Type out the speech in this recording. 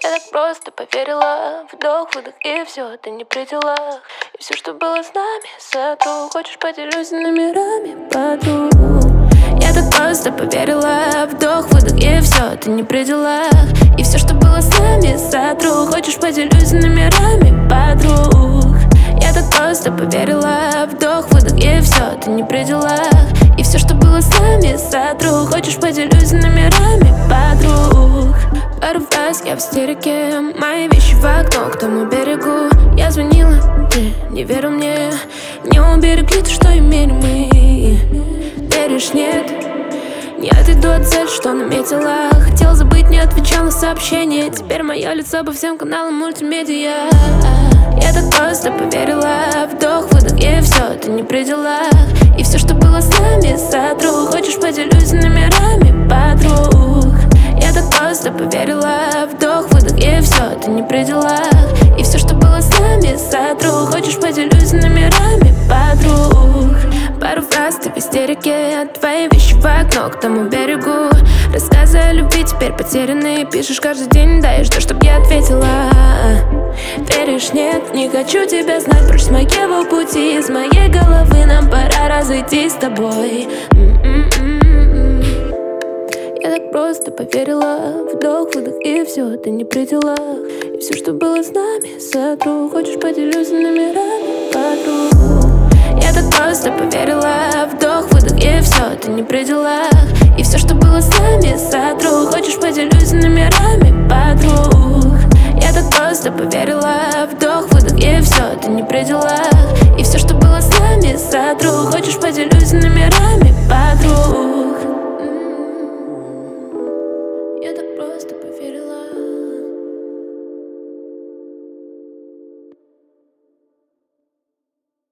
Я так просто поверила. Вдох, выдох и все, ты не при делах. И все, что было с нами, сотру. Хочешь, поделюсь номерами подруг. Я так просто поверила. Вдох, выдох и все, ты не при делах. И все, что было с нами, сотру. Хочешь, поделюсь номерами подруг. Я так просто поверила. Вдох, выдох и все, ты не при делах. И все, что было с нами, сотру. Хочешь, поделюсь номерами подруг. Пару фраз, я в истерике. Мои вещи в окно к тому берегу. Я звонила, ты не верил мне. Не уберегли то, что имели мы. Веришь, нет? Не отойду от цели, что наметила. Хотела забыть, не отвечал на сообщения. Теперь мое лицо по всем каналам мультимедиа. Я так просто поверила. Вдох, выдох и все, ты не при делах. И все, что было с нами, сотру. Хочешь, поделюсь номерами подруг. Я так просто поверила. Вдох, выдох и все, ты не при делах. И все, что было с нами, сотру. Хочешь, поделюсь номерами подруг. Пару фраз, ты в истерике. Твои вещи в окно к тому берегу. Рассказы о любви теперь потеряны. Пишешь каждый день, да и ждешь, чтоб я ответила. Веришь, нет, не хочу тебя знать. Прочь с моего пути, из моей головы. Нам пора разойтись с тобой. Я так просто поверила. Вдох, выдох и все, ты не при делах. И все, что было с нами, сотру. Хочешь, поделюсь номерами подруг. Я так просто поверила. Вдох, выдох и все, ты не при делах. И все, что было с нами, сотру. Хочешь, поделюсь номерами подруг. Я так просто поверила. Вдох, выдох и все, ты не при делах.